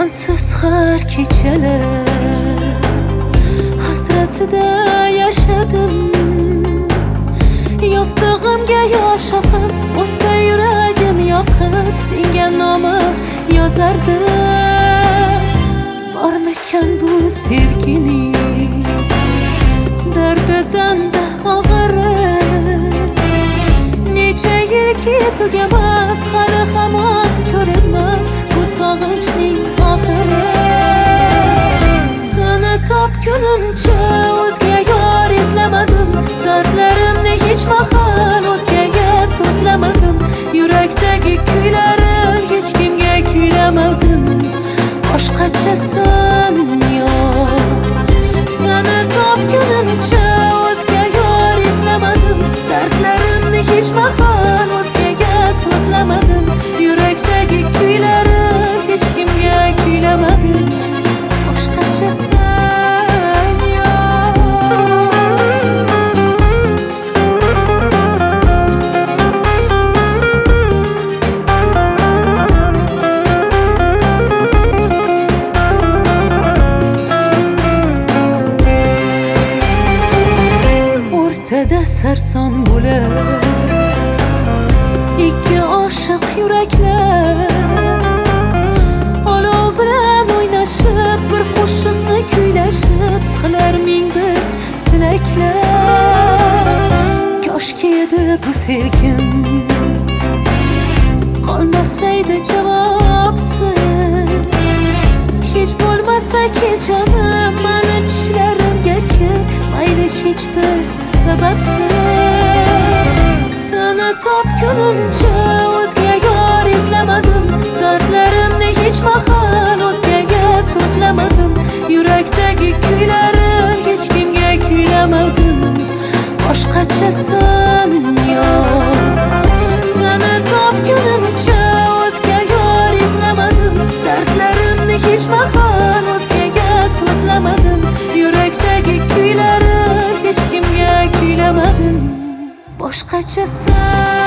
Sensiz har kechalar hasratida yashadim. Yostig'imga yosh oqib, o'tda yuragim yoqib, senga nomi yozardim. Bormikan bu sevgining dardidan-da og'iri? Necha yilki tugamas, hali hamon ko'rinmas bu sog'inchning oxiri. Seni topgunimcha o'zga yor izlamadim, dardlarimni hech mahal o'zgaga so'zlamadim. Yurakdagi kuylarim hech kimga kuylamadim. Boshqachasan yo'q. Seni topgunimcha o'zga yor izlamadim, dardlarimni hech mahal o'zgaga so'zlamadim. Yurakdagi kuylarim hech kimga kuylamadim. Boshqachasan yo'q. O'rtada sarson bo'lar ikki oshiq yuraklar, olov bilan o'ynashib, bir qo'shiqni kuylashib, qilar ming bir tilaklar. Koshki edi bu sevgim qolmasaydi javobsiz. Hech bo'lmasa ki jonim, mani tushlarimga kir, mayli hech bir sababsiz. Seni topgunimcha o'zga yor izlamadim, dardlarimni hech mahal o'zgaga so'zlamadim. Yurakdagi kuylarim hech kimga kuylamadim. Boshqachasan yo'q. Seni topgunimcha o'zga yor izlamadim, dardlarimni hech mahal o'zgaga so'zlamadim. Yurakdagi kuylarim hech kimga kuylamadim. Boshqachasan